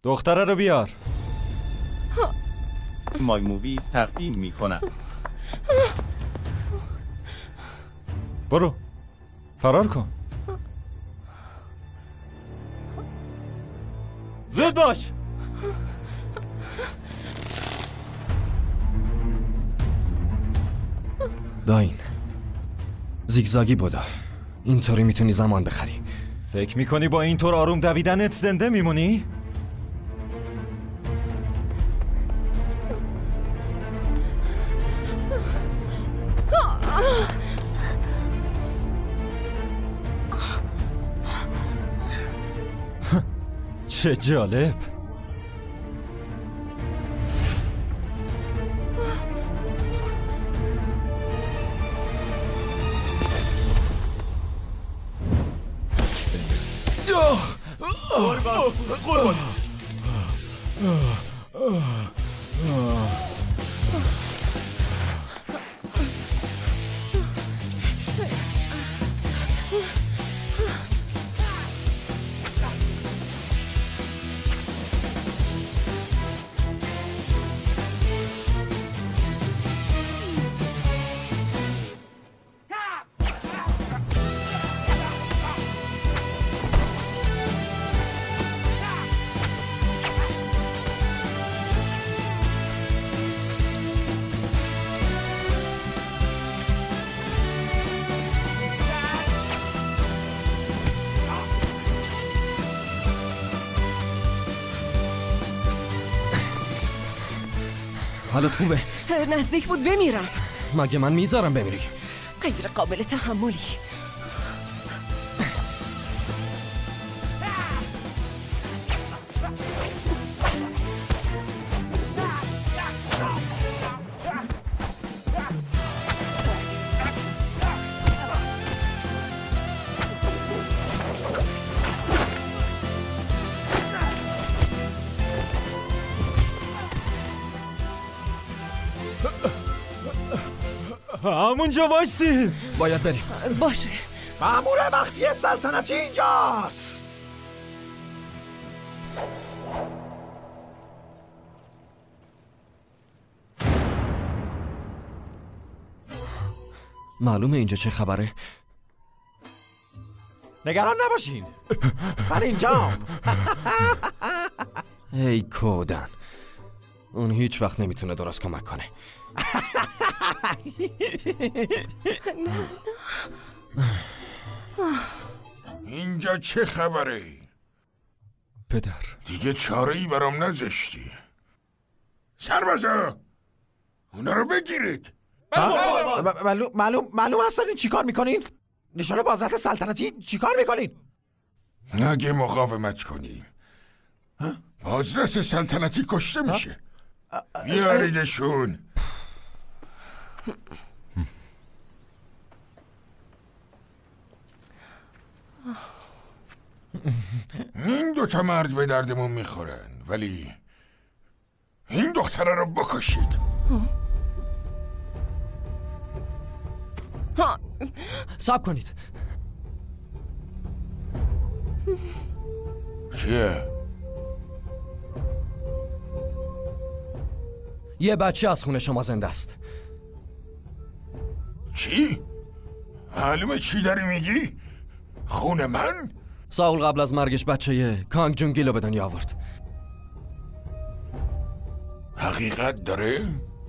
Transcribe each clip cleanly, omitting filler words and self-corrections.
دختره رو بیار. مای موویز تقدیم میکنم. برو فرار کن. زود باش. داین زیگزاگی بودا، اینطوری میتونی زمان بخری. فکر میکنی با اینطور آروم دویدنت زنده میمونی؟ چه جالب. قربان حالت خوبه؟ نزدیک بود بمیرم. مگه من میذارم بمیری؟ غیر قابل تحملی. همونجا باشی. باید بریم. باشه. مأمور مخفی سلطنتی اینجاست. معلومه اینجا چه خبره؟ نگران نباشین، من اینجام. ای کودن، اون هیچ وقت نمیتونه درست کمک کنه. اینجا چه خبره؟ پدر دیگه چاره‌ای برام نذاشتی. سربازا اونا رو بگیرید. معلوم هستن چیکار میکنین؟ نشان بازرس سلطنتی چیکار میکنین؟ اگه مقاومت کنیم بازرس سلطنتی کشته میشه. بیاریدشون. این دوتا مرد به دردمون میخورن، ولی این دختره رو بکشید. صبر کنید. چیه؟ یه بچه از خونه شما زنده است. چی؟ معلومه چی داری میگی؟ خونه من؟ ساول قبل از مرگش بچه کانگ جونگیل رو به دنیا آورد. حقیقت داره؟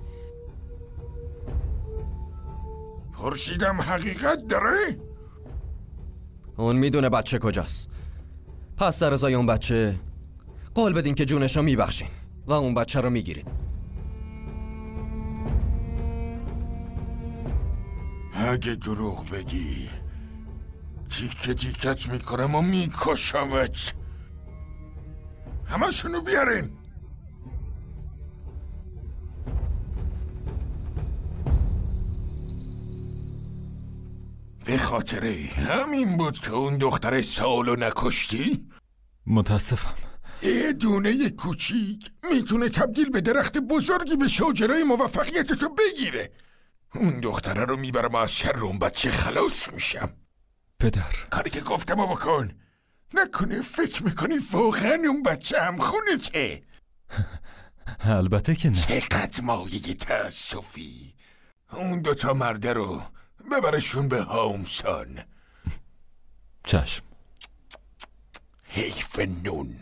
پرسیدم حقیقت داره؟ اون میدونه بچه کجاست. پس در ازای اون بچه قول بدین که جونش رو میبخشین و اون بچه رو میگیرید. اگه دروغ بگی تیکه تیکت میکنم و میکشمت. همه شونو بیارین. به خاطر همین بود که اون دختر سالو نکشتی؟ متاسفم. یه دونه کوچیک میتونه تبدیل به درخت بزرگی به شاجرای موفقیتتو بگیره. اون دختره رو میبرم از شر اون بچه خلاص میشم. پدر کاری که گفتمو بکن. نکنه فکر میکنی واقعا اون بچه هم خونته؟ البته که نه. چقدر مایه تأسفی. اون دوتا مرده رو ببرشون به هامسان. چشم. حیف نون.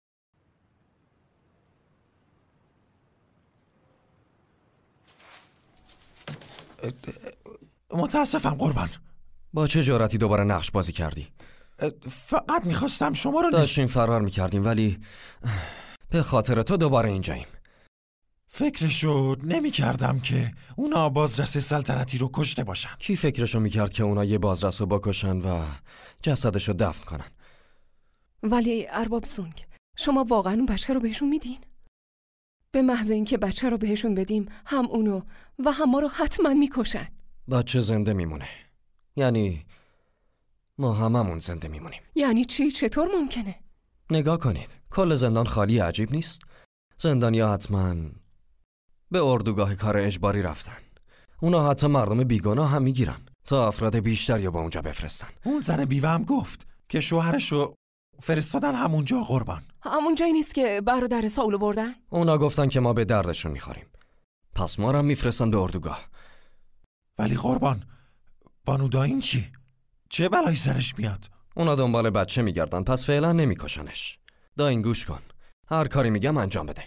متاسفم قربان. با چه جرأتی دوباره نقش بازی کردی؟ فقط میخواستم شما رو داشتیم فرار میکردیم ولی به خاطر تو دوباره اینجاییم. فکرشو نمیکردم که اونا بازرس سلطنتی رو کشته باشن. کی فکرشو میکرد که اونا یه بازرس رو بکشن و جسدشو دفن کنن؟ ولی ارباب سونگ، شما واقعا اون بچه رو بهشون میدین؟ به محض اینکه بچه رو بهشون بدیم هم اونو و هم ما رو حتما میکشن. بچه زنده میمونه. یعنی ما هممون زنده میمونیم. یعنی چی؟ چطور ممکنه؟ نگاه کنید، کل زندان خالی. عجیب نیست؟ زندانیا حتما به اردوگاه کار اجباری رفتن. اونا حتی مردم بیگناه هم میگیرن تا افراد بیشتری با اونجا بفرستن. اون زن بیوه هم گفت که شوهرشو فرستادن همونجا قربان. همون جایی نیست که برادر ساولو بردن؟ اونا گفتن که ما به دردشون میخوریم، پس ما رو هم میفرستن به اردوگاه. ولی قربان، بانو داین چی؟ چه بلایی سرش میاد؟ اونا دنبال بچه میگردن، پس فعلا نمیکشنش. داین گوش کن، هر کاری میگم انجام بده.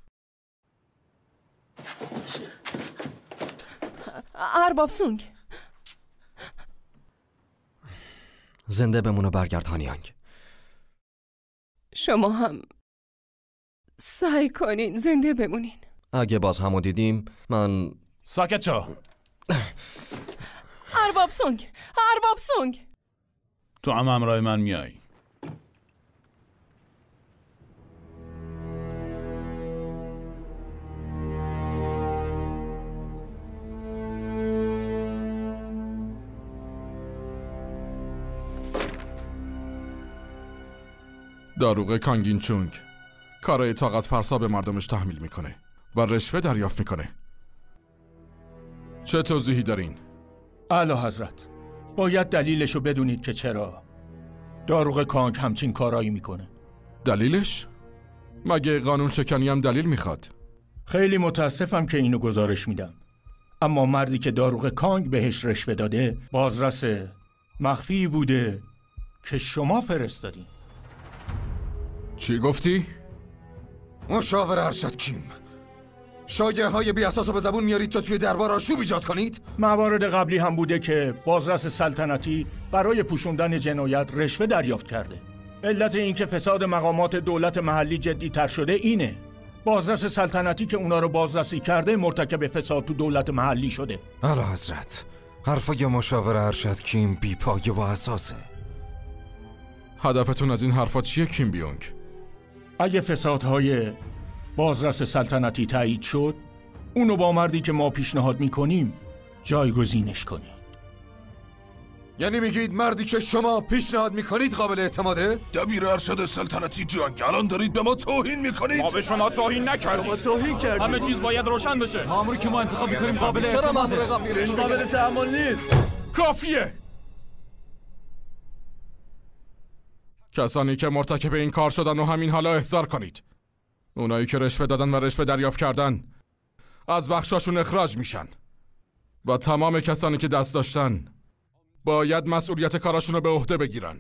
ارباب سونگ، زنده بمون و برگرد هانیانگ. شما هم سعی کنین زنده بمونین. اگه باز همو دیدیم من... ساکت شو. ارباب سونگ، ارباب سونگ. تو هم همراه من میای. داروغ کانگین چونگ کارای طاقت فرسا به مردمش تحمیل میکنه و رشوه دریافت میکنه. چه توضیحی دارین؟ اعلی حضرت، باید دلیلشو بدونید که چرا داروغ کانگ همچین کارایی میکنه. دلیلش؟ مگه قانون شکنی هم دلیل میخواد؟ خیلی متاسفم که اینو گزارش میدم، اما مردی که داروغ کانگ بهش رشوه داده بازرس مخفی بوده که شما فرستادین. چی گفتی؟ مشاور ارشد کیم؟ شایعه های بی اساس رو به زبون میارید تا توی دربار آشوب ایجاد کنید؟ موارد قبلی هم بوده که بازرس سلطنتی برای پوشوندن جنایت رشوه دریافت کرده. علت این که فساد مقامات دولت محلی جدی تر شده اینه. بازرس سلطنتی که اونا رو بازرسی کرده مرتکب فساد تو دولت محلی شده. اعلی حضرت، حرفای مشاور ارشد کیم بی پایه و اساسه. هدفتون از این حرفا چیه کیم بیونگ؟ اگه فسادهای بازرس سلطنتی تایید شد، اونو با مردی که ما پیشنهاد میکنیم جایگزینش کنید. یعنی میگید مردی که شما پیشنهاد میکنید قابل اعتماده؟ دبیر ارشد سلطنتی جنگ، الان دارید به ما توهین میکنید. ما به شما توهین نکردیم. توهین کردید. همه چیز باید روشن بشه. ماموری که ما انتخاب میکنیم قابل اعتماده. قابل تحمل نیست. کافیه. کسانی که مرتکب این کار شدن و همین حالا احضار کنید. اونایی که رشوه دادن و رشوه دریافت کردن از بخشاشون اخراج میشن و تمام کسانی که دست داشتن باید مسئولیت کاراشون رو به عهده بگیرن.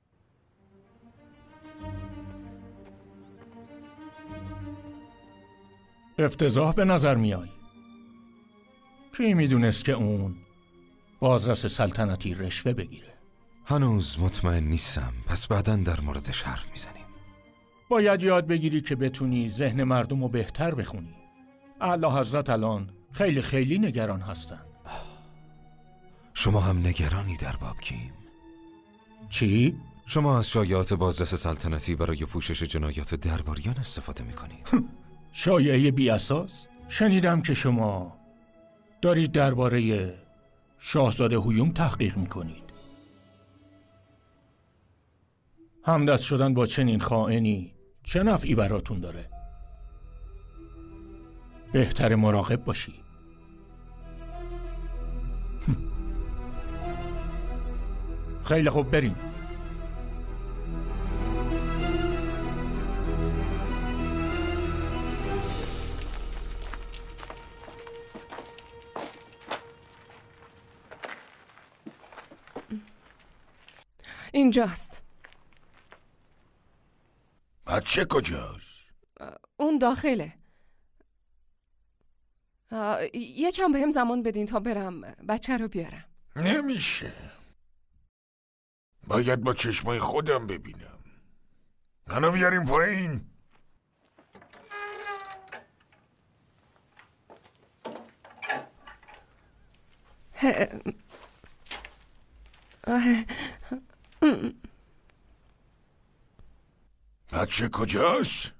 افتضاح به نظر میای. کی میدونست که اون بازرس سلطنتی رشوه بگیره؟ هنوز مطمئن نیستم، پس بعداً در موردش حرف میزنیم. باید یاد بگیری که بتونی ذهن مردم رو بهتر بخونی. اعلی حضرت الان خیلی نگران هستن. شما هم نگرانی ارباب کیم؟ چی؟ شما از شایعات بازرس سلطنتی برای پوشش جنایات درباریان استفاده میکنید. شایعه بی اساس؟ شنیدم که شما دارید درباره شاهزاده هویوم تحقیق میکنید. همدست شدن با چنین خائنی چه نفعی براتون داره؟ بهتر مراقب باشی. خیلی خوب، بریم. اینجاست. بچه کجاست؟ اون داخله. یکم بهم زمان بدین تا برم بچه رو بیارم. نمیشه. باید با چشمای خودم ببینم. منو بیاریم پایین. بچه کجاست؟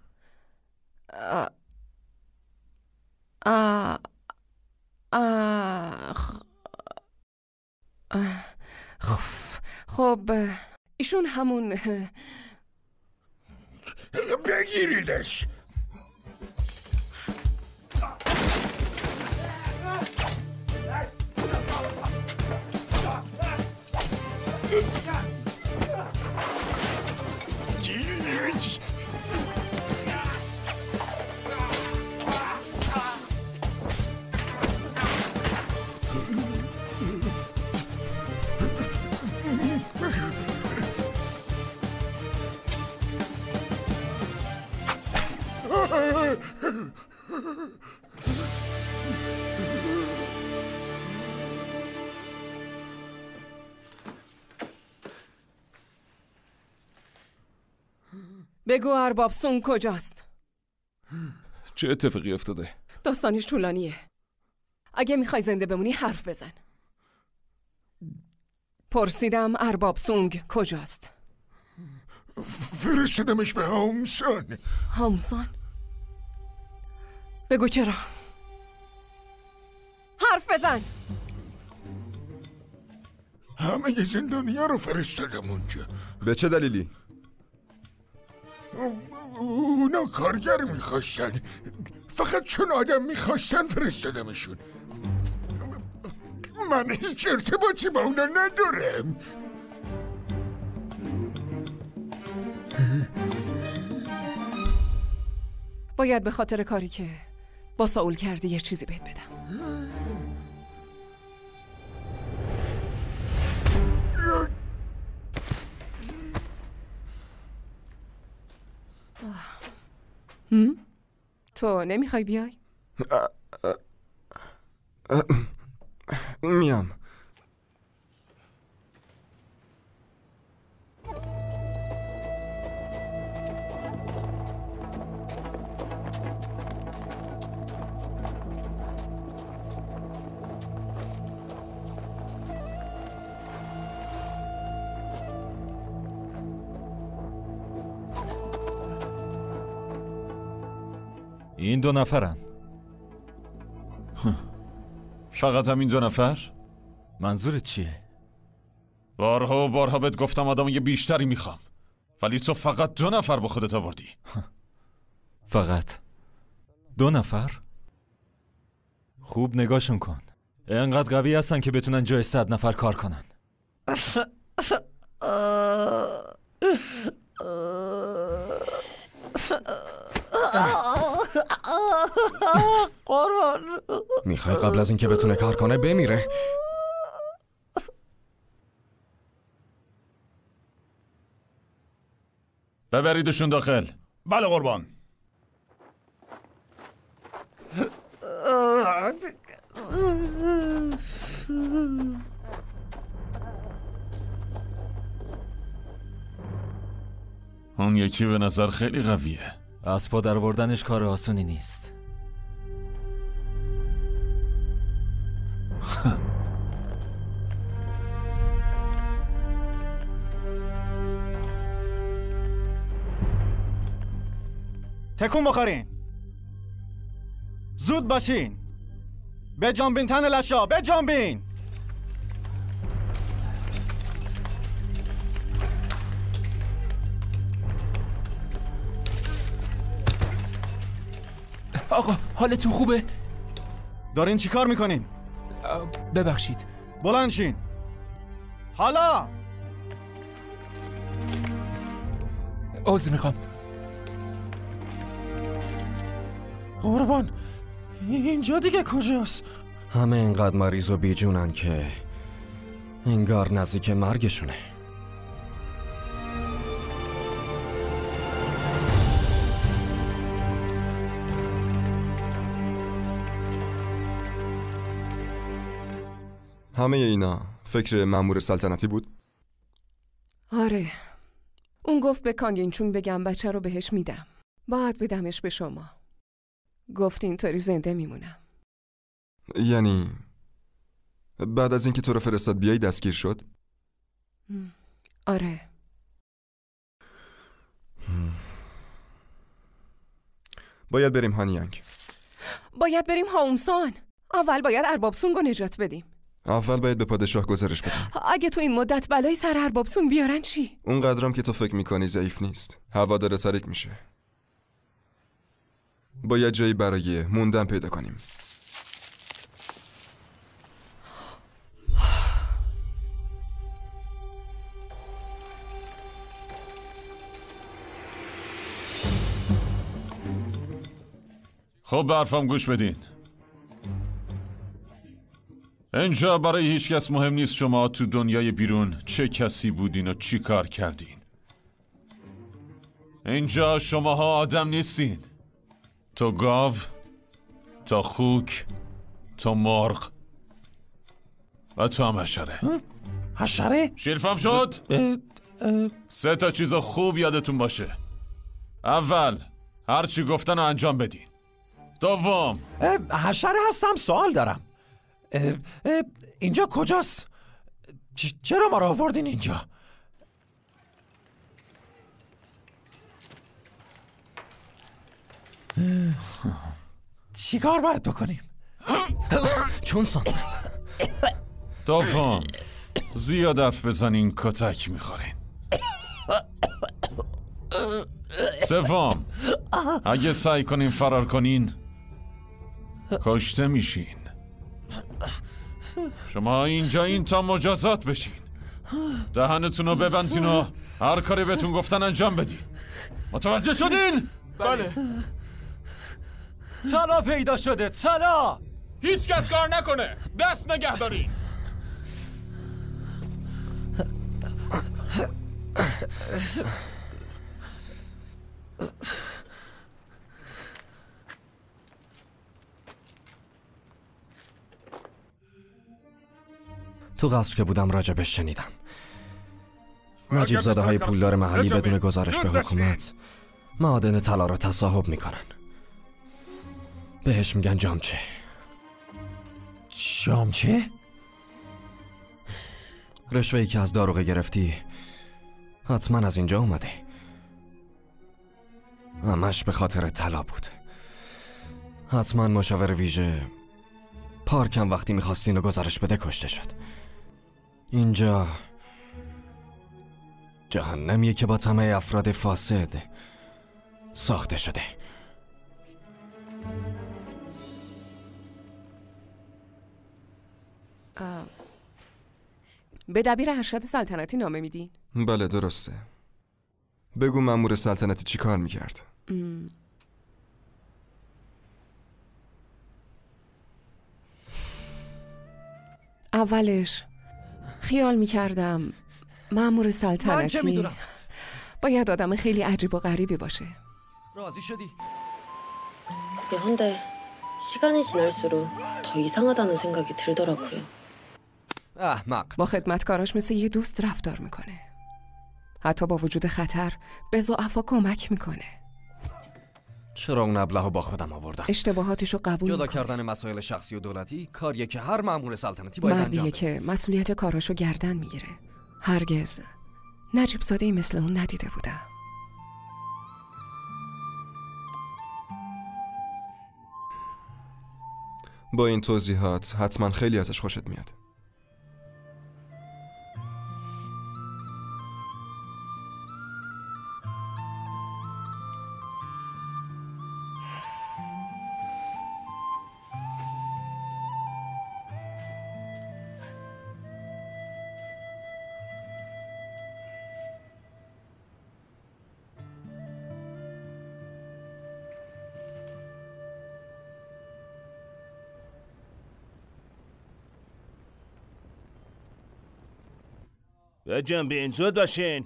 خب ایشون همون بگیریدش. بگو ارباب سونگ کجاست؟ چه اتفاقی افتاده؟ داستانش طولانیه. اگه میخوای زنده بمونی حرف بزن. پرسیدم ارباب سونگ کجاست؟ فرستدمش به هامسان. هامسان؟ بگو چرا؟ حرف بزن. همه زندانیا رو فرستادم اونجا. به چه دلیلی؟ اونا کارگر میخواستن. فقط چون آدم میخواستن فرستادمشون. من هیچ ارتباطی با اونا ندارم. باید به خاطر کاری که با ساول کردی یه چیزی بهت بدم. تو نمیخوای بیای؟ میام. این 2 نفرن. فقط همین 2 نفر؟ منظورت چیه؟ بارها و بارها بهت گفتم آدم یه بیشتری میخوام، ولی تو فقط 2 نفر با خودت آوردی. فقط 2 نفر؟ خوب نگاهشون کن. اینقدر قوی هستن که بتونن جای 100 نفر کار کنن. قربان میخوای قبل از اینکه بتونه کار کنه بمیره؟ ببریدشون داخل. بله قربان. اون یکی به نظر خیلی قویه. از پا در آوردنش کار آسونی نیست. تکون بخورین. زود باشین. بجنبین تن لشا، بجنبین. آقا حالتون خوبه؟ دارین چی کار میکنین؟ ببخشید. بلند شین. حالا عذر میخوام. قربان اینجا دیگه کجاست؟ همه اینقدر مریض و بیجونن که انگار نزدیک مرگشونه. همه اینا فکر مأمور سلطنتی بود؟ آره. اون گفت به کانگینچونگ بگم بچه رو بهش میدم. باید بدمش به شما. گفت اینطوری زنده میمونم. یعنی بعد از اینکه تو رو فرستاد بیایی دستگیر شد؟ آره. باید بریم هانیانگ. باید بریم هاونسان. اول باید ارباب سونگ رو نجات بدیم. اول باید به پادشاه گزارش بدیم. اگه تو این مدت بلای سر ارباب سونگ بیارن چی؟ اون قدرم که تو فکر میکنی ضعیف نیست. هوا داره تاریک میشه. باید جایی برای موندن پیدا کنیم. خب به حرفم گوش بدین. اینجا برای هیچ کس مهم نیست شما تو دنیای بیرون چه کسی بودین و چی کار کردین. اینجا شماها آدم نیستین. تو گاو، تو خوک، تو مرغ و تو هم حشره. حشره؟ شیرفهم شد؟ 3 تا چیز خوب یادتون باشه. اول هرچی گفتن رو انجام بدین. دوم حشره هستم، سوال دارم. اینجا کجاست؟ چرا ما رو آوردین اینجا؟ چیکار باید بکنیم؟ چونسون. دوم زیاد حرف بزنین کتک میخورین. سوم اگه سعی کنین فرار کنین کشته میشین. شما اینجا این تا مجازات بشین. دهنتون رو ببندین و هر کاری بهتون گفتن انجام بدین. متوجه شدین؟ بله. طلا پیدا شده، طلا. هیچ کس کار نکنه، دست نگه دارین. تو قصر که بودم راجبش شنیدم. نجیب زاده های پولدار محلی بدون گزارش به حکومت معادن طلا را تصاحب میکنن. بهش میگن جامچه. جامچه؟ رشوه‌ای که از داروغه گرفتی حتما از اینجا اومده. همش به خاطر طلا بود. حتما مشاور ویژه پارکم وقتی میخواستین و گزارش بده کشته شد. اینجا جهنمیه که با طمع افراد فاسد ساخته شده. به دبیر ارشد سلطنتی نامه میدین؟ بله درسته. بگو مأمور سلطنتی چی کار میکرد؟ اولش خیال میکردم مأمور سلطنتی من چه میدونم؟ باید آدم خیلی عجیب و غریبی باشه. راضی شدی؟ 근데 시간이 지날수록 더 이상하다는 생각이 들더라고요. احمق. با خدمتکاراش مثل یه دوست رفتار میکنه. حتی با وجود خطر به ضعفا کمک میکنه. چرا اون ابلهو با خودم آوردم؟ اشتباهاتشو قبول جدا میکنه. کردن مسائل شخصی و دولتی کاریه که هر مأمور سلطنتی باید انجام مردیه بده. که مسئولیت کاراشو گردن میگیره. هرگز نجیب زاده‌ای مثل اون ندیده بودم. با این توضیحات حتما خیلی ازش خوشت میاد. به جنبین زود باشین.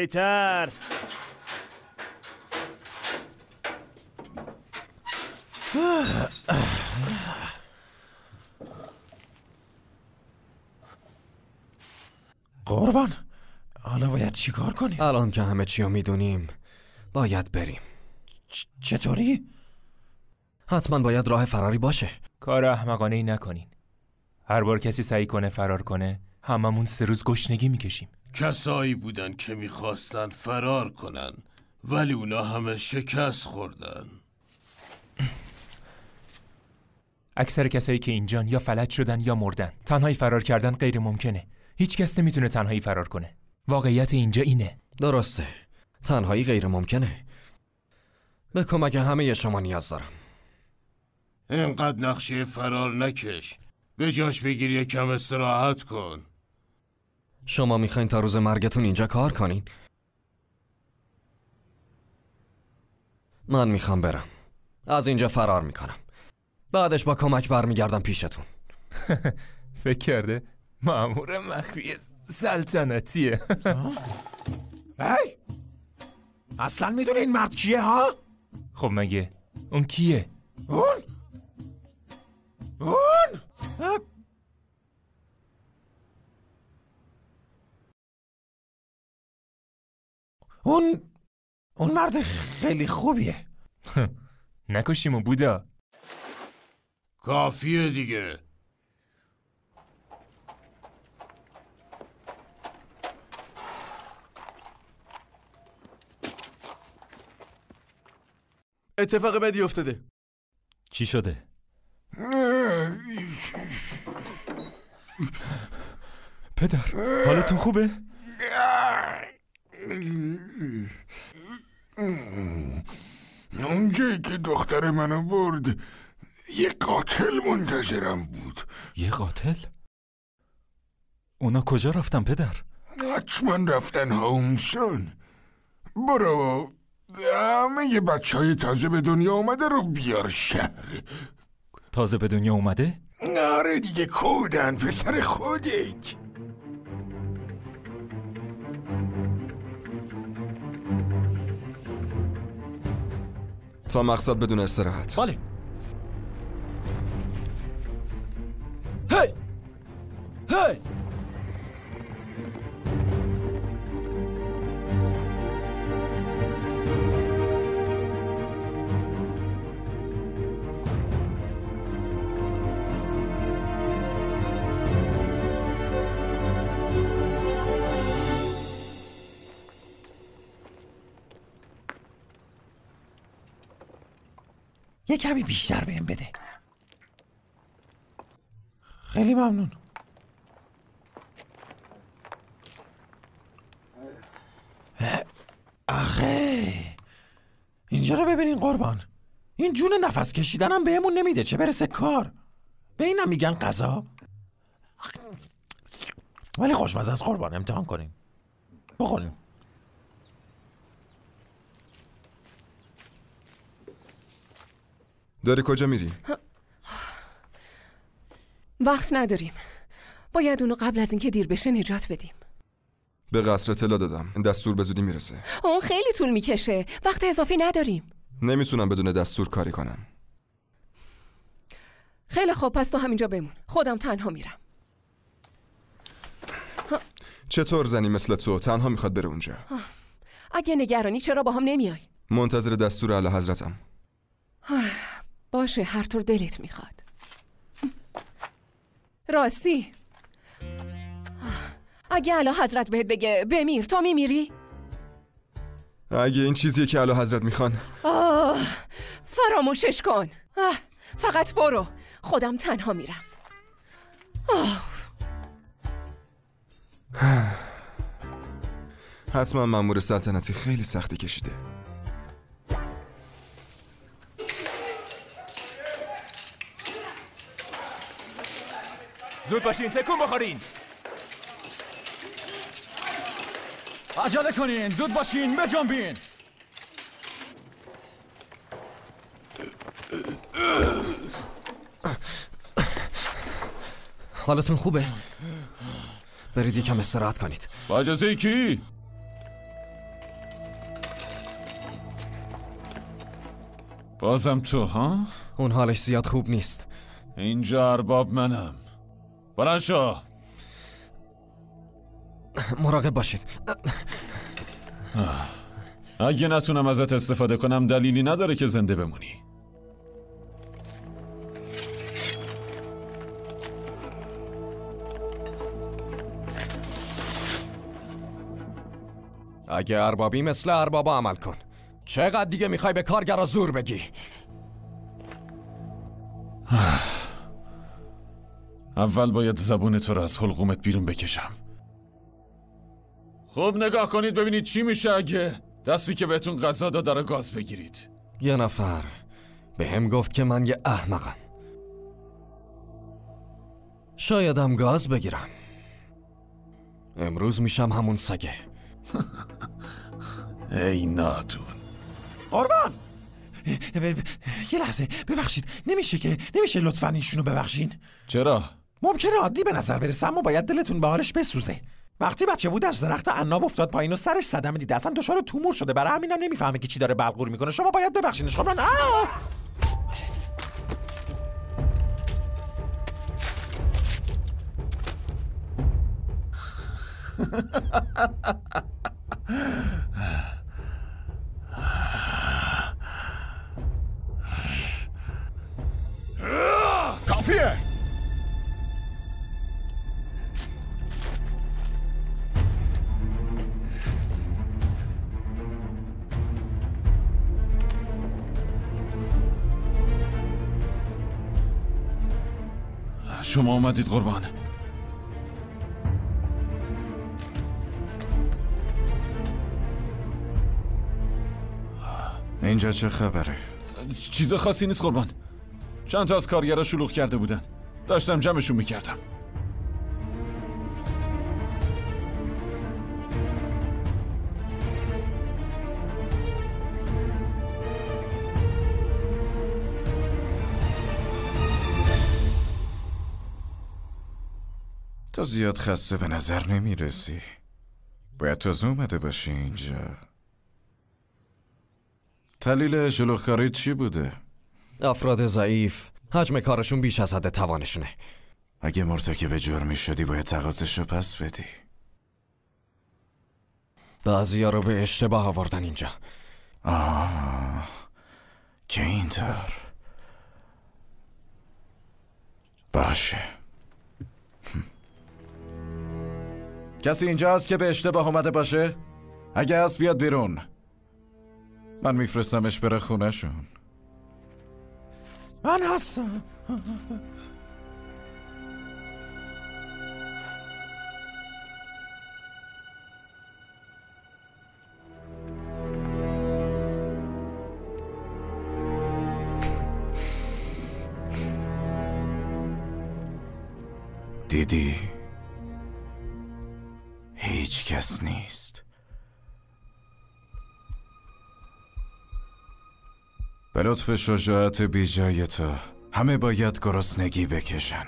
سریعتر. قربان، حالا باید چی کار کنیم؟ الان که همه چی رو میدونیم باید بریم. چطوری؟ حتما باید راه فراری باشه. کار احمقانه ای نکنین. هر بار کسی سعی کنه فرار کنه هممون 3 روز گشنگی میکشیم. کسایی بودن که میخواستن فرار کنن ولی اونا همه شکست خوردن. اکثر کسایی که اینجان یا فلج شدن یا مردن. تنهایی فرار کردن غیر ممکنه. هیچ کس نمیتونه تنهایی فرار کنه. واقعیت اینجا اینه. درسته. تنهایی غیر ممکنه. به کمک همه شما نیاز دارم. اینقدر نقشه فرار نکش. به جاش بگیر یکم استراحت کن. شما میخواین تا روز مرگتون اینجا کار کنین؟ من میخوام برم. از اینجا فرار میکنم. بعدش با کمک برمیگردم پیشتون. فکر کرده مأمور مخفی سلطنتیه. هی! اصلا میدونی این مرد کیه ها؟ خب مگه اون کیه؟ اون مرد خیلی خوبیه. نکشیمو بودا. کافیه دیگه. اتفاق بدی افتاده. چی شده؟ پدر حالتون خوبه؟ اونجایی که دختر منو برد یه قاتل منتظرم بود. یه قاتل؟ اونا کجا رفتن پدر؟ حتما رفتن هاومسون. برو همه یه بچه های تازه به دنیا اومده رو بیار شهر. تازه به دنیا اومده؟ آره دیگه، کودن پسر خودت. تا مقصد بدون استراحت. بله. هی! هی! یه کمی بیشتر بهم بده. خیلی ممنون. آخه اینجا رو ببینین قربان. این جون نفس کشیدنم بهمون نمیده، چه برسه کار. به اینم میگن غذا. ولی خوشمزه از قربان، امتحان کنین. بخورین. داری کجا میری؟ وقت نداریم. باید اونو قبل از اینکه دیر بشه نجات بدیم. به قصر اطلاع دادم. دستور به زودی میرسه. اون خیلی طول میکشه. وقت اضافی نداریم. نمیتونم بدون دستور کاری کنم. خیلی خوب، پس تو همینجا بمون. خودم تنها میرم. چطور زنی مثل تو تنها میخواد بره اونجا؟ اگه نگرانی چرا با هم نمیای؟ منتظر دستور اعلی حضرتم. باشه، هر طور دلت میخواد. راستی اگه اعلی حضرت بهت بگه بمیر، تو میمیری؟ اگه این چیزیه که اعلی حضرت میخوان. فراموشش کن. فقط برو. خودم تنها میرم. حتما مأمور سلطنتی خیلی سختی کشیده. زود باشین، تکون بخورین. عجله کنین، زود باشین، بجنبین. حالتون خوبه؟ برید یکم استراحت کنید. با اجازه کی؟ بازم تو ها؟ اون حالش زیاد خوب نیست. اینجا ارباب منم. بلند شو. مراقب باشید. اگه نتونم ازت استفاده کنم دلیلی نداره که زنده بمونی. اگه اربابی مثل اربابا عمل کن. چقدر دیگه میخوای به کارگرا زور بگی؟ اول باید زبون تو رو از حلقومت بیرون بکشم. خب نگاه کنید ببینید چی میشه اگه دستی که بهتون غذا داد داره گاز بگیرید. یه نفر به هم گفت که من یه احمقم. شایدم گاز بگیرم. امروز میشم همون سگه. ای نادون. قربان یه لحظه ببخشید، نمیشه لطفاً ایشونو ببخشین؟ چرا؟ ممکنه عادی به نظر برسه اما باید دلتون به حالش بسوزه. وقتی بچه بود از درخت عناب افتاد پایین و سرش صدمه دیده، اصلا دچار تومور شده، برای همینم نمیفهمه که چی داره بلغور میکنه. شما باید ببخشینش. قربان کافیه. شما اومدید قربان. اینجا چه خبره؟ چیز خاصی نیست قربان. چند تا از کارگرها شلوغ کرده بودن، داشتم جمعشون میکردم. تو زیاد خسته به نظر نمیرسی. باید تازه اومده باشی اینجا. دلیل شلوغکاری چی بوده؟ افراد ضعیف، حجم کارشون بیش از حد توانشونه. اگه مرتکب جرمی شدی باید تقاضاشو پس بدی. بعضیا رو به اشتباه آوردن اینجا. که اینطور باشه. کسی اینجا هست که به اشتباه اومده باشه؟ اگه هست بیاد بیرون. من میفرستمش بره خونه شون. من هستم. دیدی؟ هیچ کس نیست. به لطف شجاعت بی جای تو همه باید گرسنگی بکشن.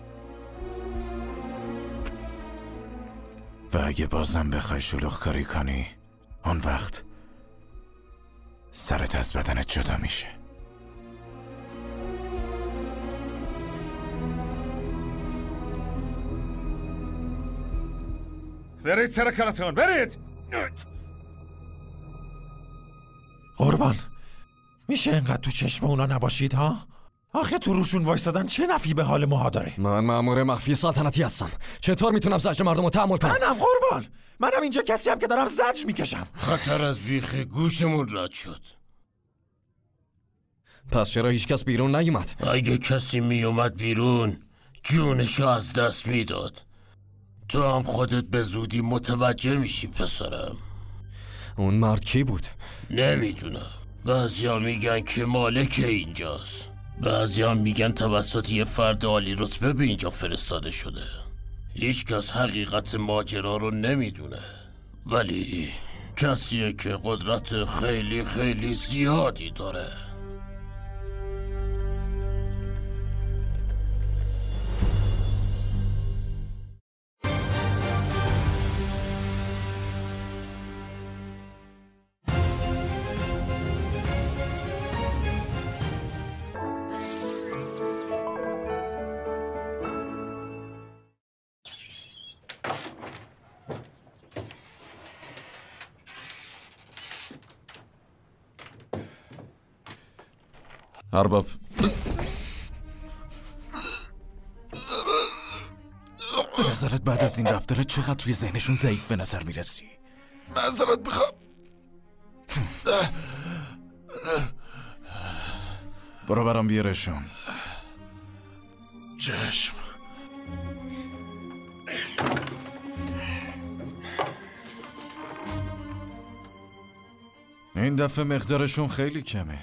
و اگه بازم بخوای شلوغ کاری کنی، اون وقت سرت از بدنت جدا میشه. برید سر کارتون، برید. قربان میشه اینقدر تو چشم اونا نباشید ها؟ آخه تو روشون وایستادن چه نفعی به حال ماها داره؟ من مأمور مخفی سلطنتی هستم. چطور میتونم زجر مردم رو تحمل کنم؟ منم قربان، منم اینجا کسی هم که دارم زجر میکشم. خطر از بیخ گوشمون رد شد. پس چرا هیچ کس بیرون نیومد؟ اگه کسی میومد بیرون جونشو از دست میداد. تو هم خودت به زودی متوجه میشی پسرم. اون مرد کی بود؟ نمیدونم. بعضیا میگن که مالک اینجاست، بعضیا میگن توسط یه فرد عالی رتبه به اینجا فرستاده شده. هیچ کس حقیقت ماجرا رو نمیدونه، ولی کسیه که قدرت خیلی خیلی زیادی داره. ارباب به نظرت بعد از این رفتارت چقدر توی ذهنشون ضعیف به نظر میرسی؟ معذرت میخوام. برو برام بیارشون. چشم. این دفعه مقدارشون خیلی کمه.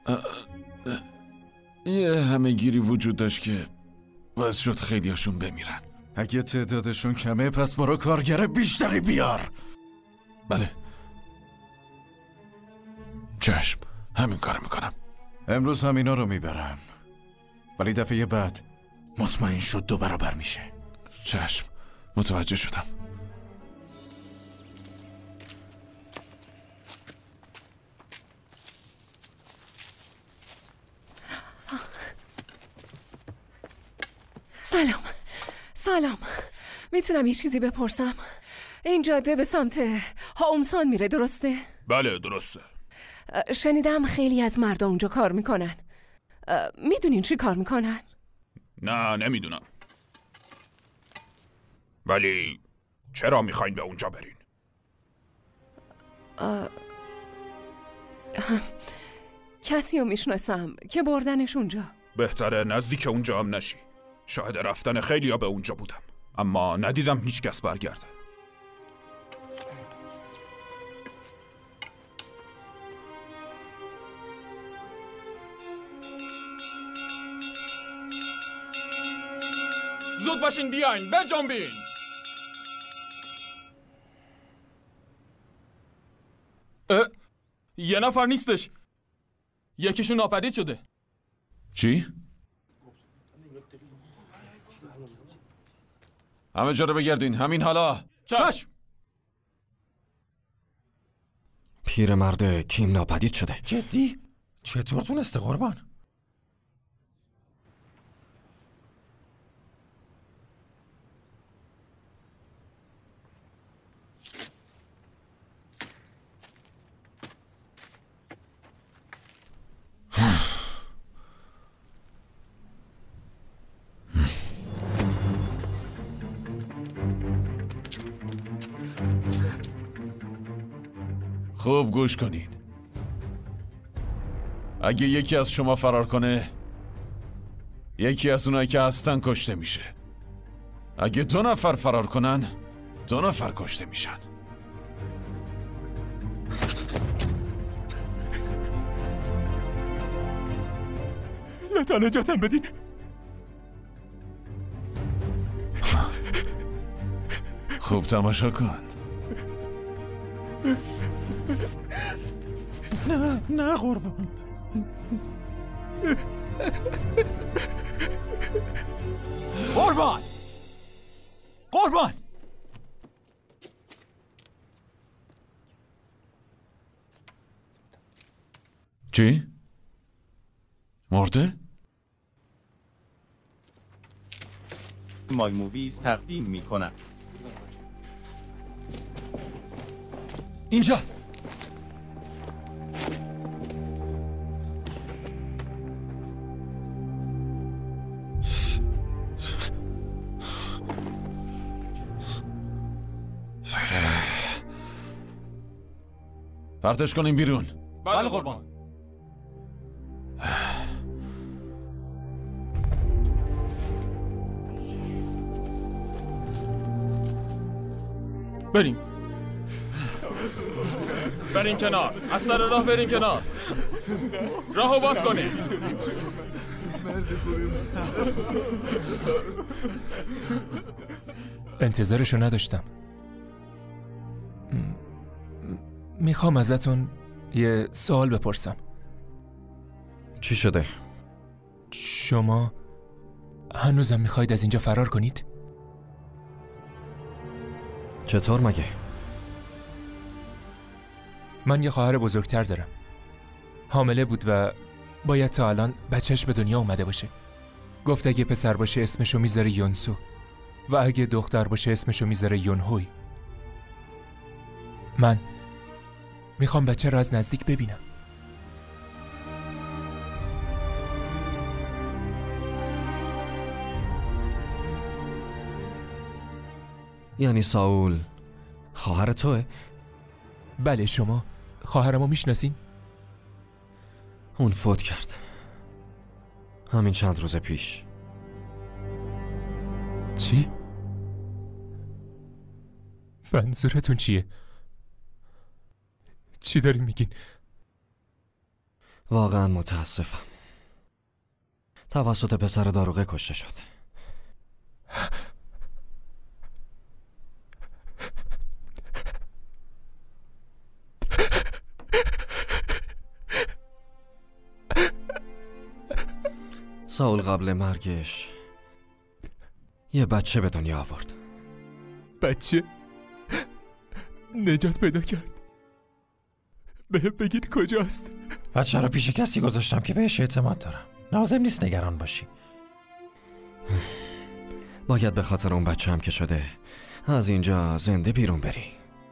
یه همه گیری وجود داشت که باعث شد خیلیاشون بمیرن. اگه تعدادشون کمه پس برو کارگر بیشتری بیار. بله چشم، همین کار میکنم. امروز همینا رو میبرم، ولی دفعه بعد مطمئن شد 2 برابر میشه. چشم، متوجه شدم. سلام. میتونم یه چیزی بپرسم؟ این جاده به سمت هاومسان میره، درسته؟ بله درسته. شنیدم خیلی از مردم اونجا کار میکنن. میدونین چی کار میکنن؟ نه نمیدونم. ولی چرا میخواین به اونجا برین؟ کسی رو میشناسم که بردنش اونجا. بهتره نزدیک اونجا هم نشی. شاهد رفتن خیلی ها به اونجا بودم، اما ندیدم هیچ کس برگرده. زود باشین بیاین، بجنبین. یه نفر نیستش، یکیشون ناپدید شده. چی؟ همه جا رو بگردین، همین حالا. چشم. پیرمرد کیم ناپدید شده. جدی؟ چطور تونسته قربان؟ خوب گوش کنید. اگه یکی از شما فرار کنه، یکی از اونایی که هستن کشته میشه. اگه 2 نفر فرار کنن، 2 نفر کشته میشن. یه تا نجاتم بدین. خوب تماشا کن. نه قربان. قربان. چی؟ مرده؟ مای موویز تقدیم می کند. اینجاست. پرتش کنیم بیرون. بله قربان. بریم. بریم کنار. از سر راه بریم کنار. راهو باز کنیم. انتظارشو نداشتم. میخوام ازتون یه سوال بپرسم. چی شده؟ شما هنوزم میخواید از اینجا فرار کنید؟ چطور مگه؟ من یه خواهر بزرگتر دارم. حامله بود و باید تا الان بچهش به دنیا اومده باشه. گفت اگه پسر باشه اسمشو میذاره یونسو و اگه دختر باشه اسمشو میذاره یونهوی. من میخوام بچه رو از نزدیک ببینم. یعنی ساول خواهر توه؟ بله. شما خواهرمو میشناسین؟ اون فوت کرد همین چند روز پیش. چی؟ منظورتون چیه؟ چی دارین میگین؟ واقعا متاسفم. توسط پسر داروغه کشته شد. ساول قبل مرگش یه بچه به دنیا آورد. بچه؟ نجات پیدا کرد؟ بهم بگید کجاست؟ بچه رو پیش کسی گذاشتم که بهش اعتماد دارم. لازم نیست نگران باشی. باید به خاطر اون بچه هم که شده از اینجا زنده بیرون بری.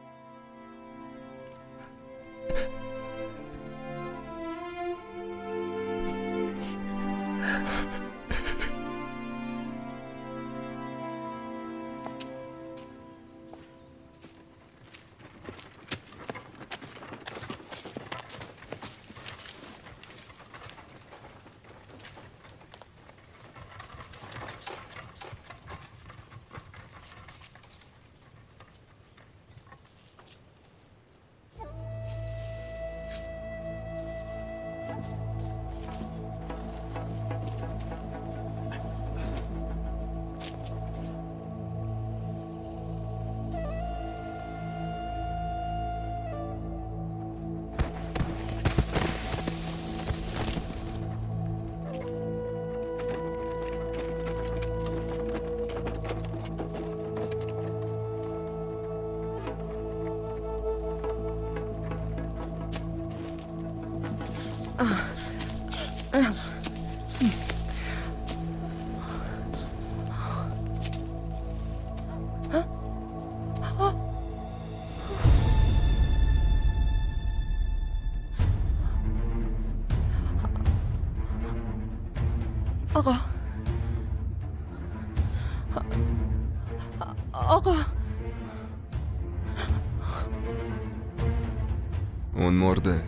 آقا اون مرده.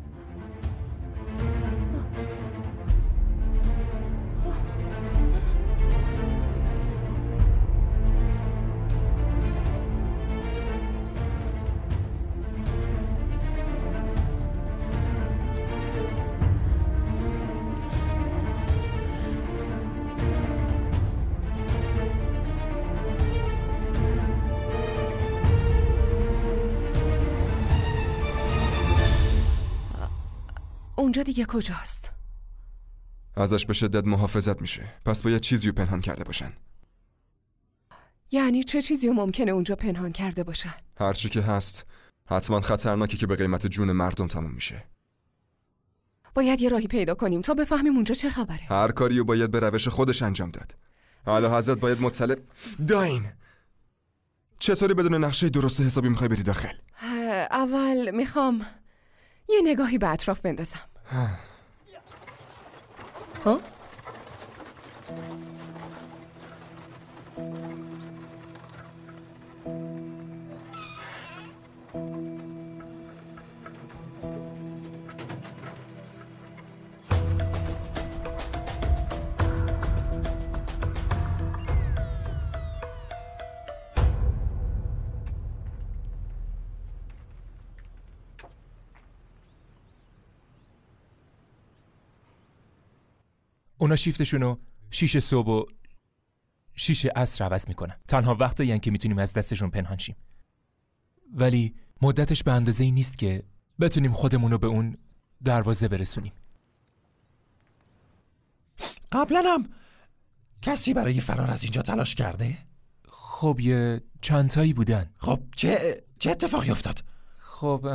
اونجا دیگه کجاست؟ ازش به شدت محافظت میشه، پس باید چیزی رو پنهان کرده باشن. یعنی چه چیزی رو ممکنه اونجا پنهان کرده باشن؟ هرچی که هست حتما خطرناکی که به قیمت جون مردم تموم میشه. باید یه راهی پیدا کنیم تا بفهمیم اونجا چه خبره. هر کاری رو باید به روش خودش انجام داد. اعلی حضرت باید مطلع. داین چطوری بدون نقشه درست حسابی میخوای بری داخل؟ اول میخوام یه نگاهی به اطراف بندازم. ها؟ اونا شیفتشونو 6 صبح و 6 عصر عوض میکنن. تنها وقتایی که میتونیم از دستشون پنهان شیم. ولی مدتش به اندازه‌ای نیست که بتونیم خودمونو به اون دروازه برسونیم. قبلا هم کسی برای فرار از اینجا تلاش کرده؟ خب یه چند تایی بودن. خب چه اتفاقی افتاد؟ خب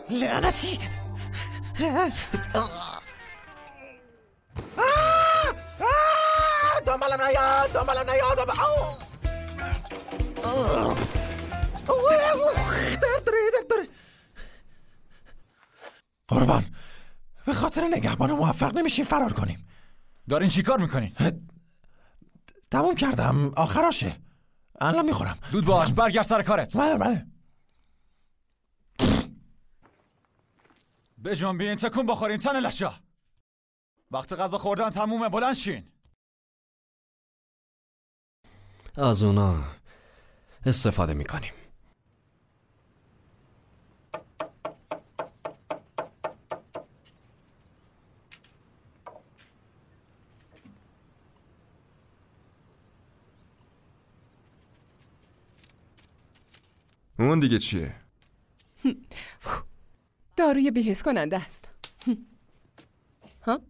لعنتی. دنبالم نیاد. درد داره. قربان، به خاطر نگهبان موفق نمیشیم فرار کنیم. دارین چی کار میکنین؟ تموم کردم، آخراشه. الان میخورم. زود باش، برگرد سر کارت. بله. بجنبین، تکون بخورین تن لشا. وقت غذا خوردن تمومه، بلند شین. از اونا استفاده میکنیم. اون دیگه چیه؟ داروی بی‌حس کننده است. ها؟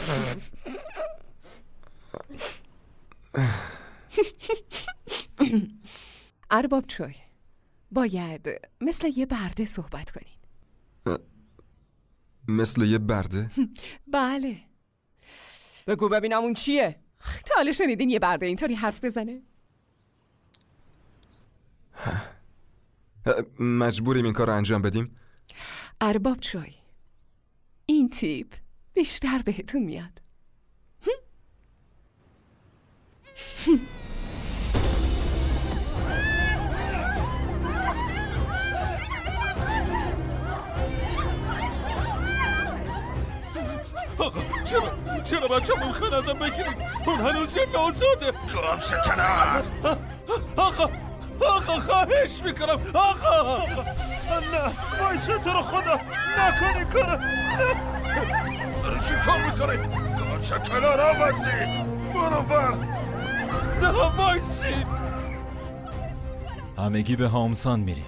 ارباب چوی، باید مثل یه برده صحبت کنین. مثل یه برده؟ بله. بگو ببینم اون چیه؟ تا حالا شنیدین یه برده اینطوری حرف بزنه؟ مجبوریم این کار رو انجام بدیم؟ ارباب چوی، این تیپ بیشتر بهتون میاد. چرا بچه میخوان ازم بگیریم؟ اون هنوز یه نوزاده. گم شکنم. آقا خواهش میکنم آقا. نه بایسته تو رو خدا نکنی کارم. برای چی کار میکنی؟ گم شکنم را بسی. برو بر. نه بایستی. همگی به هامسان میریم.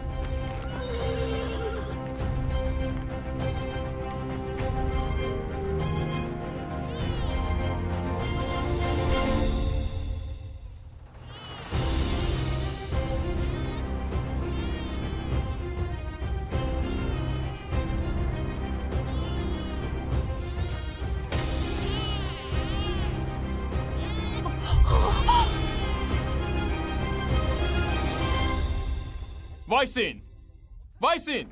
وایسین.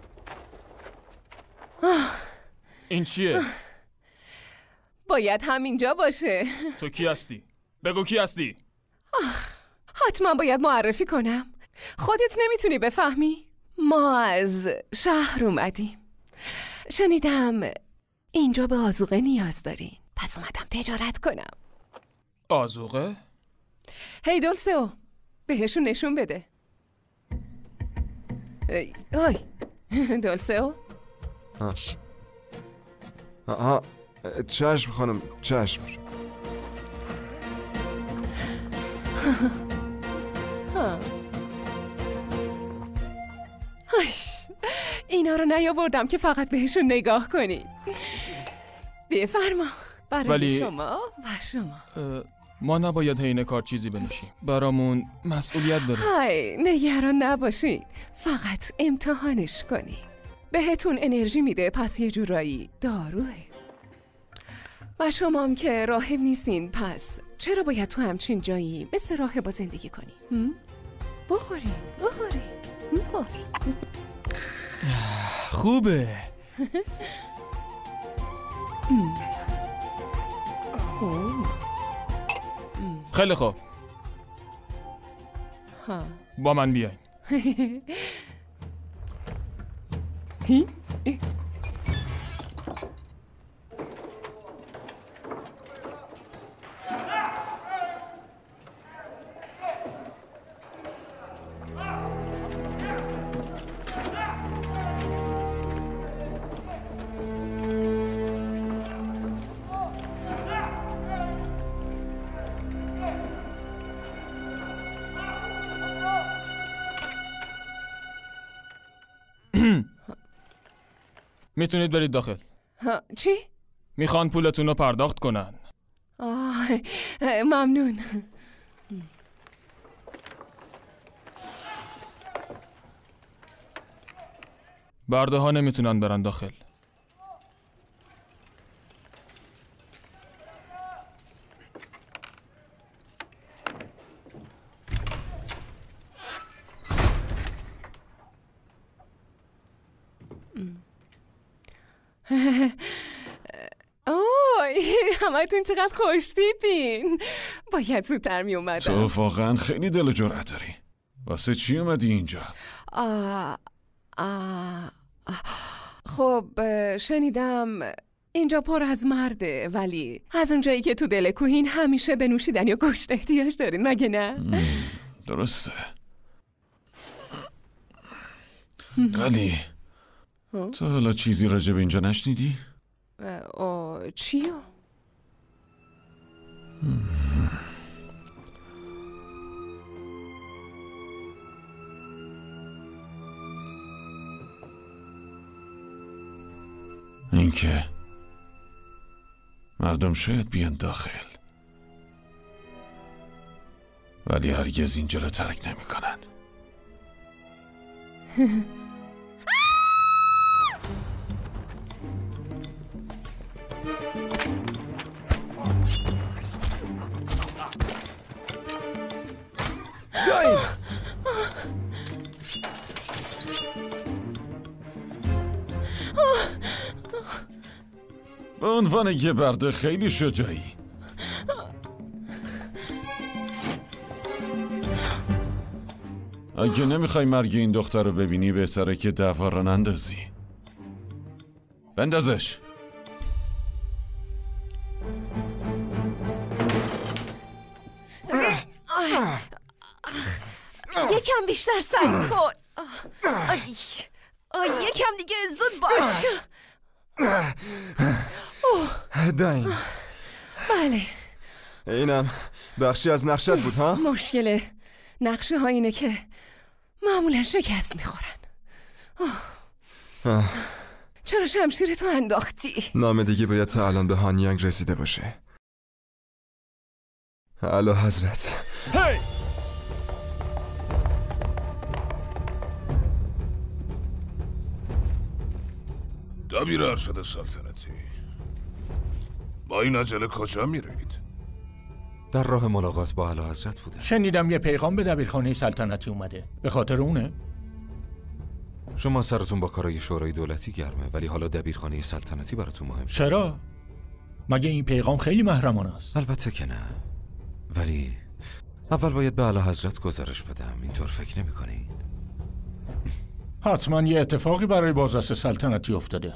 این چیه؟ باید همینجا باشه. تو کی هستی؟ بگو کی هستی؟ حتما باید معرفی کنم. خودت نمیتونی بفهمی؟ ما از شهر اومدیم. شنیدم اینجا به آذوقه نیاز دارین، پس اومدم تجارت کنم. آذوقه؟ هی دولسئو، بهشون نشون بده. اوی دولسئو. چشم خانم، چشم. اینا رو نیاوردم که فقط بهشون نگاه کنی. بفرما، برای شما و شما. ما نباید حین کار چیزی بنوشیم، برامون مسئولیت داره. های نگران نباشین، فقط امتحانش کنین. بهتون انرژی میده، پس یه جورایی داروه. و شما هم که راهب نیستین، پس چرا باید تو همچین جایی مثل راهبا زندگی کنین؟ بخورین. خوبه. خیلی خوب. با من بیاین. میتونید برید داخل. چی؟ میخوان پولتون رو پرداخت کنن. ممنون. برده ها نمیتونن برن داخل. همتون چقدر خوشتیپین. باید زودتر می اومدم. تو واقعا خیلی دل و جرأت داری. واسه چی اومدی اینجا؟ خب شنیدم اینجا پر از مرده، ولی از اونجایی که تو دل کوهین همیشه به نوشیدنی و گوشت احتیاج دارین، مگه نه؟ درسته. ولی تو حالا چیزی راجع به اینجا نشنیدی؟ چیو؟ اینکه مردم شاید بیان داخل، ولی هرگز اینجا رو ترک نمی کنن. به عنوان یه برده خیلی شجاعی. اگه نمیخوای مرگ این دختر رو ببینی بهتره که دعوا رو نندازی. بندازش. یکم بیشتر سعی کن. یکم دیگه زود باش. داین. بله. اینم بخشی از نقشت بود ها؟ مشکل نقشه ها اینه که معمولا شکست میخورن. چرا شمشیرتو انداختی؟ نام دیگه باید تا الان به هانیانگ رسیده باشه. اعلی حضرت. هی! دبیر ارشد سلطنتی، با این عجله کجا میرید؟ در راه ملاقات با اعلی حضرت بوده. شنیدم یه پیغام به دبیرخانه سلطنتی اومده. به خاطر اونه؟ شما سرتون با کارهای شورای دولتی گرمه، ولی حالا دبیرخانه سلطنتی براتون مهم شد. چرا؟ مگه این پیغام خیلی محرمانه است؟ البته که نه، ولی اول باید به اعلی حضرت گزارش بدم. اینطور فکر نمی‌کنی؟ حتما یه اتفاقی برای بازرس سلطنتی افتاده.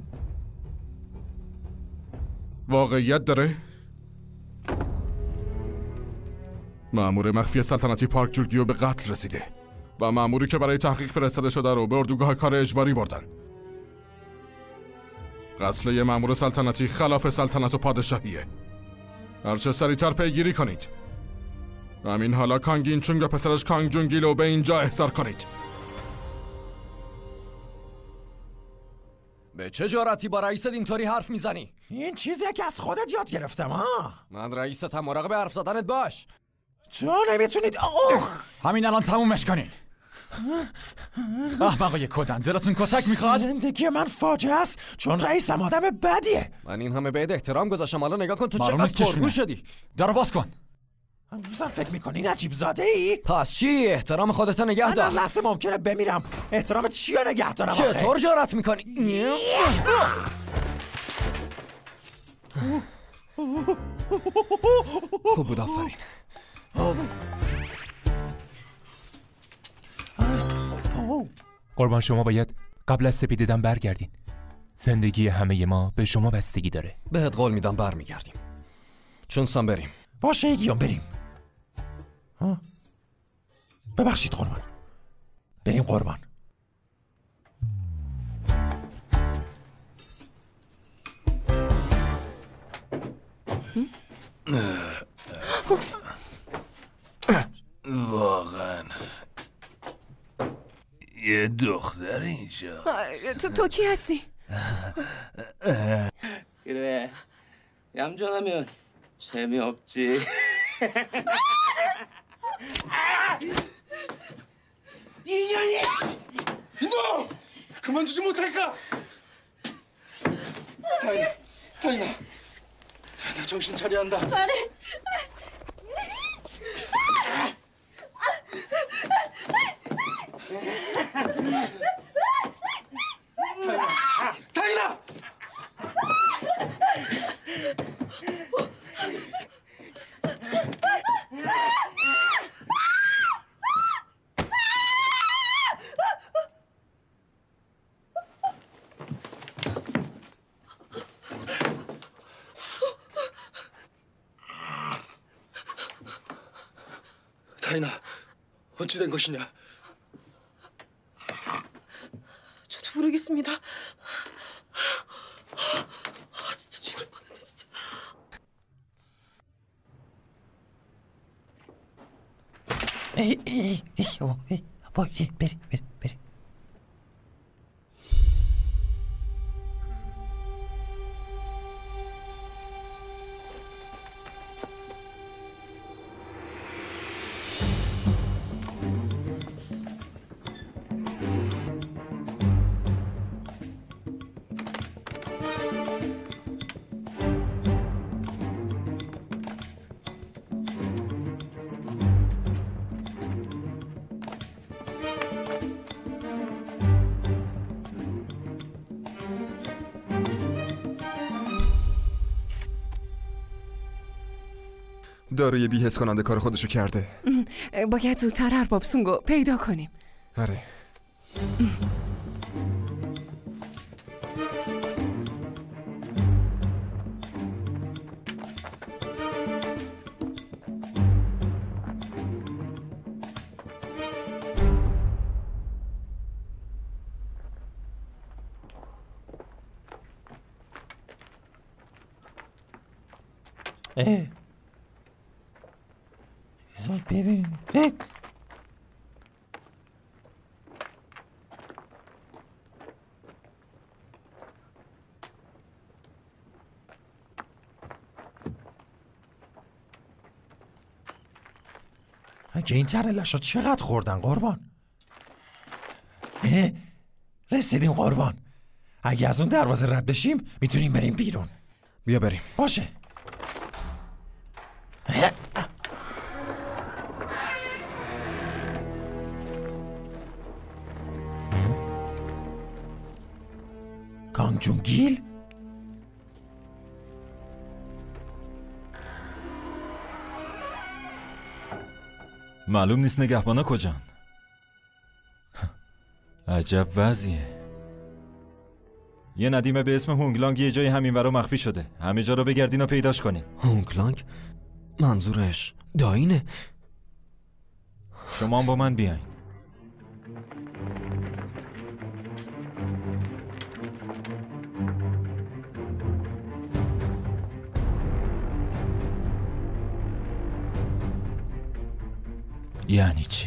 واقعیت داره؟ مأمور مخفی سلطنتی پارک جورگیو به قتل رسیده و مأموری که برای تحقیق فرستاده شده رو به اردوگاه کار اجباری بردن. قتل یه مأمور سلطنتی خلاف سلطنت و پادشاهیه. هرچه سریعتر پیگیری کنید. همین حالا کانگ این چونگ و پسرش کانگ جونگیل رو به اینجا احضار کنید. به چه جرأتی با رئیست اینطوری حرف میزنی؟ این چیزیه که از خودت یاد گرفتم ها. من رئیستم، مراقب حرف زدنت باش. تو نمیتونید. همین الان تمومش کنین. احمقای کدن، دلتون کسک میخواد؟ زندگی من فاجعه است چون رئیسم آدم بدیه. من این همه بهت احترام گذاشتم، حالا نگاه کن تو چقدر پرگو شدی. درو باز کن. هنوزم فکر میکنین عجیب زاده ای؟ پس چی؟ احترام خودتو نگه دار. من لحظه ممکنه بمیرم. احترام چی رو نگه دارم؟ چطور جرأت میکنی؟ خوب بود، آفرین. قربان شما باید قبل از سپیدیدن برگردین. زندگی همه ما به شما بستگی داره. بهت قول میدم برمیگردیم. چون سام بریم. باشه ایگیون بریم. ببخشید قربان. بریم قربان. واقعا یه دختر اینجا. تو کی هستی؟ 그래 얌전하면 재미없지. 이년이! 너! 그만두지 못할까? 다인아, 정신 차려야 한다. 말해. 다인아! 다인아, 어찌 된 것이냐? 저도 모르겠습니다. 진짜 죽을 뻔했네, 진짜. بری داروی بی‌حس کننده کار خودشو کرده. باید زودتر ارباب سونگو پیدا کنیم. آره. زود ببین. اگه این ترلشا چقدر خوردن قربان؟ رسیدیم قربان. اگه از اون دروازه رد بشیم میتونیم بریم بیرون. بیا بریم. باشه. کانگجونگیل؟ معلوم نیست نگهبانا کجان. عجب وضعیه. یه ندیمه به اسم هونگلانگ یه جای همین ورا مخفی شده. همه جا رو بگردین و پیداش کنین. هونگلانگ؟ منظورش داینه؟ شما هم با من بیاین. یعنی چی؟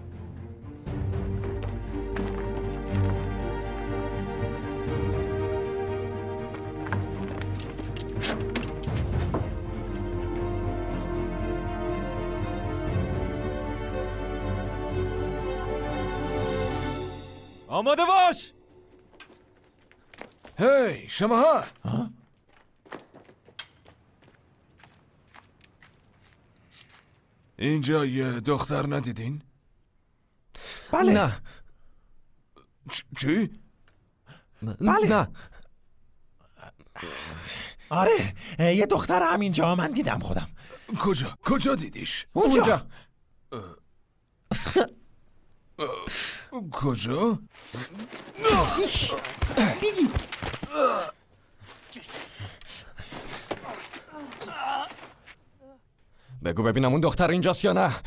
آماده باش! هی شماها! اینجا یه دختر ندیدین؟ بله. نه. چی؟ بله. نه. آره یه دختر همینجا من دیدم خودم. کجا دیدیش؟ اونجا. کجا؟ بیگی. بگو ببینم اون دختر اینجاست یا نه.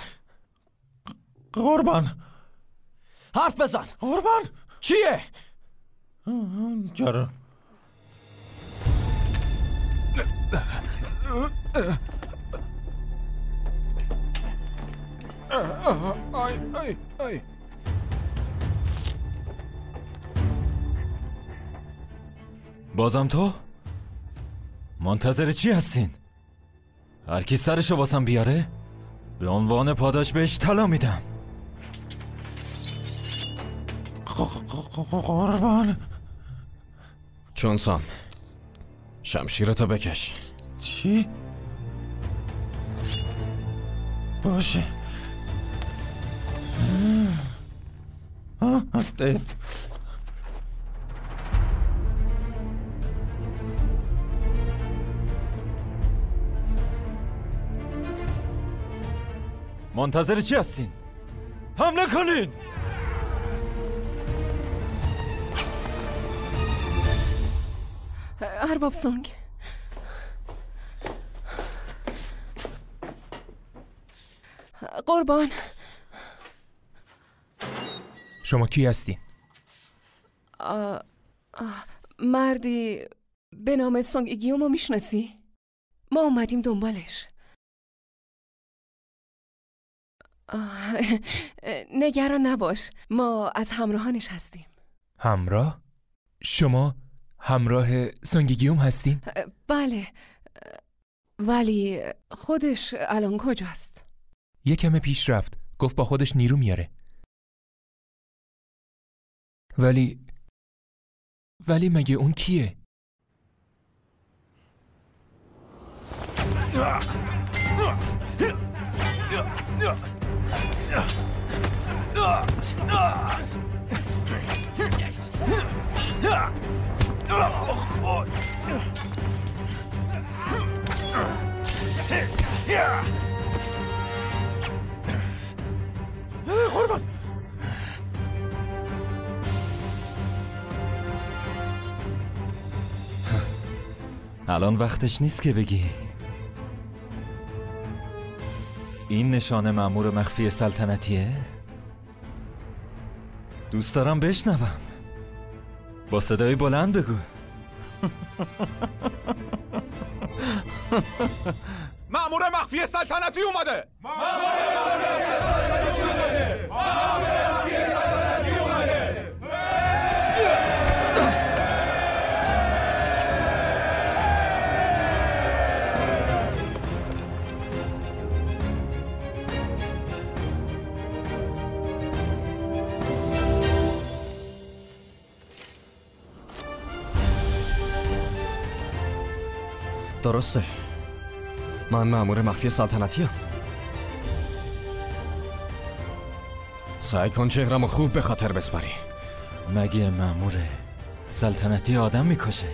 قربان حرف بزن. قربان چیه؟ اونجا رو آی. بازم تو؟ منتظر چی هستین؟ هر کی سرشو واسم بیاره به عنوان پاداش بهش طلا میدم. قربان چون سام شمشیرتو بکش. چی؟ باشه. منتظر چی هستین؟ حمله کنین! ارباب سونگ، قربان، شما کی هستین؟ مردی به نام سونگ ایگیومو میشناسی؟ ما اومدیم دنبالش. نگران نباش، ما از همراهانش هستیم. همراه؟ شما همراه سونگ ایگیوم هستین؟ بله، ولی خودش الان کجاست؟ یه کم پیش رفت، گفت با خودش نیرو میاره. ولی مگه اون کیه؟ قربان الان وقتش نیست که بگی. این نشانه مأمور مخفی سلطنتیه؟ دوست دارم بشنوم. با صدای بلند بگو. مأمور مخفی سلطنتی اومده! درسته، من مأمور مخفی سلطنتیم. سعی کن چهرمو خوب به خاطر بسپاری. مگه مأمور سلطنتی آدم میکشه؟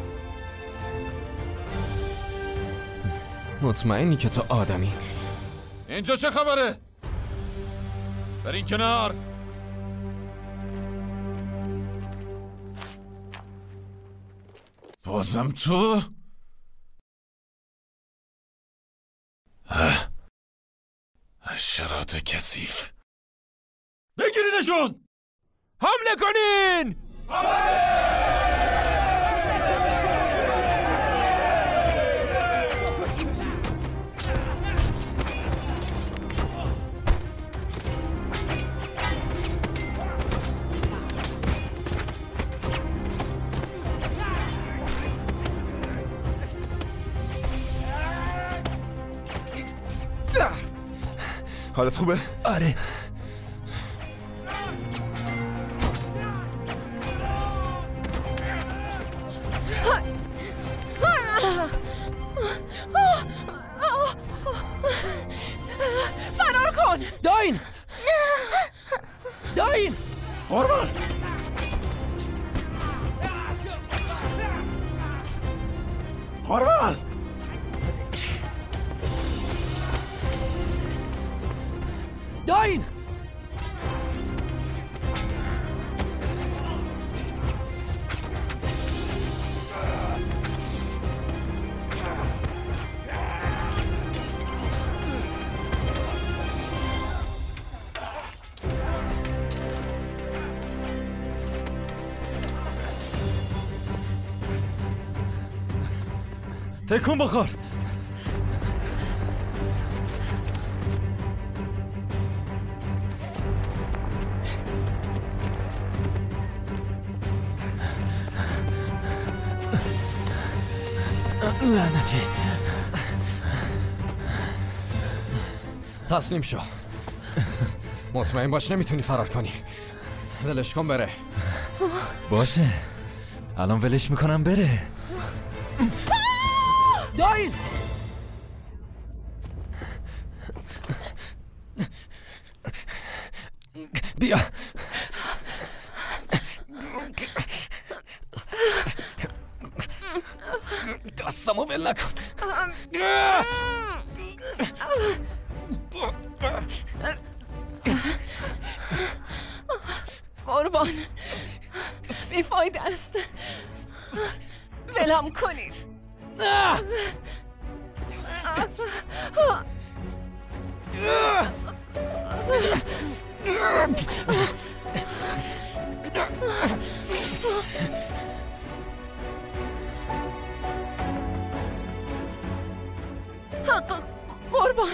مطمئنی که تو آدمی؟ اینجا چه خبره؟ برین کنار. بازم تو؟ حشرات کثیف، بگیرینشون! حمله کنین! حالت خوبه؟ آره. فرار کن! داین! داین! قربان! قربان! داین! تکون بخور. لعنتی. تسلیم شو. مطمئن باش نمیتونی فرار کنی. ولش کن بره. باشه الان ولش میکنم بره. داین بیا. دستمو ول نکن. قربان بیفایده است، ولم کنید. قربان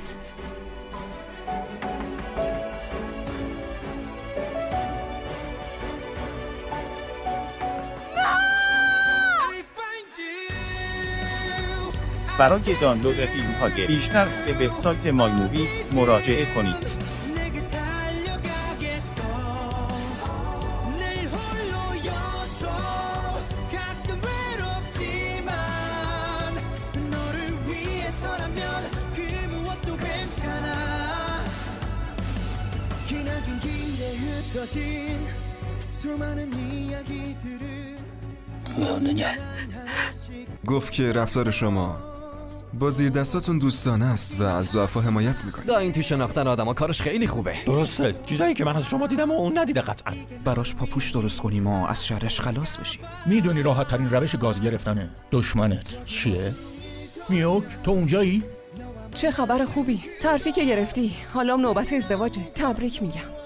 برای دانلود فیلم‌های بیشتر به وبسایت مایموویز مراجعه کنید. گفت که رفتار شما با زیر دستاتون دوستانه است و از ضعفا حمایت میکنه. دا این تو شناختن آدما کارش خیلی خوبه. درسته، چیزایی که من از شما دیدم و اون ندیده قطعا. براش پاپوش درست کنیم و از شرش خلاص بشیم. میدونی راحت ترین روش گاز گرفتنه دشمنت چیه؟ میوک تو اونجایی؟ چه خبر خوبی، ترفیع که گرفتی، حالا نوبت ازدواجه. تبریک میگم.